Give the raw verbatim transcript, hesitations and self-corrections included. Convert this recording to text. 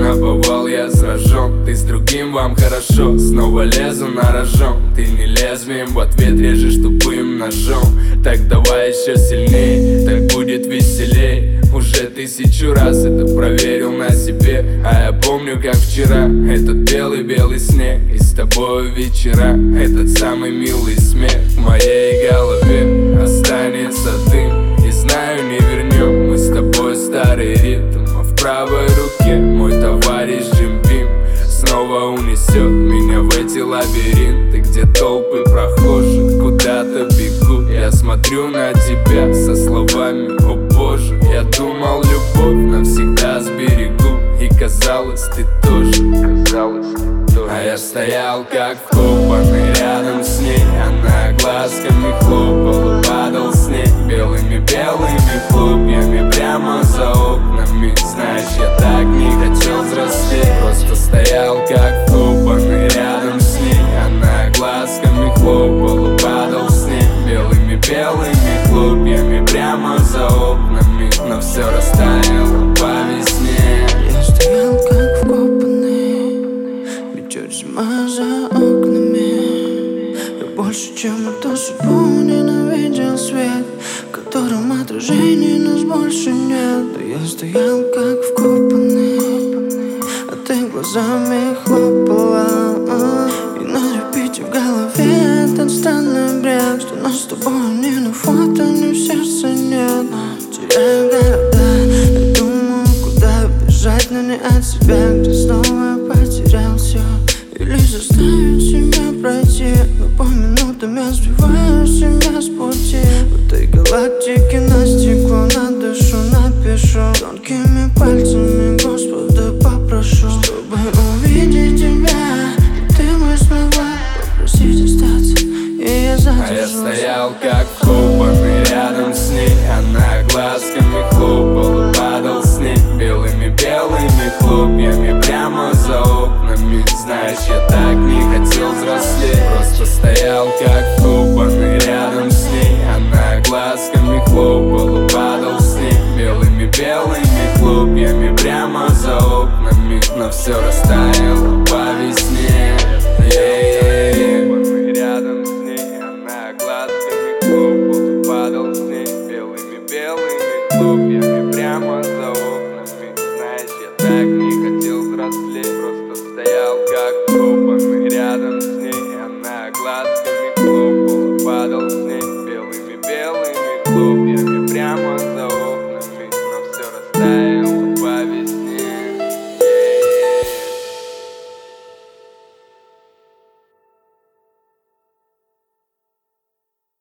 наповал, я сражен. Ты с другим, вам хорошо, снова лезу на рожон. Ты не лезвием, в ответ режешь тупым ножом. Так давай еще сильней, так будет веселей. Уже тысячу раз это проверил на себе. А я помню, как вчера этот белый-белый снег, и с тобой вечера, этот самый милый смех. В моей голове останется дым, и знаю, не вернем мы с тобой старый ритм. А в правой руке мой товарищ Джим Бим снова унесет меня в эти лабиринты, где толпы прохожих куда-то бегут. Я смотрю на тебя со словами: о боже, я думал, любовь навсегда сберегу. И казалось, ты тоже, казалось, ты тоже. А я стоял как вкопанный рядом с ней. Она глазками хлопала, падал снег белыми-белыми хлопьями прямо за окнами. Знаешь, я так не хотел взрослеть, просто стоял как вкопанный рядом с ней. Она глазками хлопала, падал снег белыми-белыми хлопьями прямо за окнами. Но все растаяло по весне. Я стоял как вкопанный, метет зима за окнами. Я больше, чем эту судьбу, ненавидел свет, в котором отражений нас больше нет. Да я стоял как вкопанный, а ты глазами хлопала. И на репите в голове этот странный бред, что нас с тобой ни на фото, ни в сердце нет. Теряю города, я думаю, куда бежать, но не от себя, где снова потерял все. Или заставить себя пройти, но по минутам я сбиваю себя с пути. В этой галактике на стекло на душу напишу тонкими пальцами Господа попрошу, чтобы увидеть тебя, и ты бы смогла попросить остаться, и я задержусь. А я стоял как вкопанный рядом с ней. Она глазками хлопала, падал снег белыми-белыми хлопьями прямо за окнами. Знаешь, я так не хотел взрослеть, просто стоял как вкопанный рядом с ней. Она глазками хлопала, падал снег белыми-белыми хлопьями прямо за окнами. Но все растаяло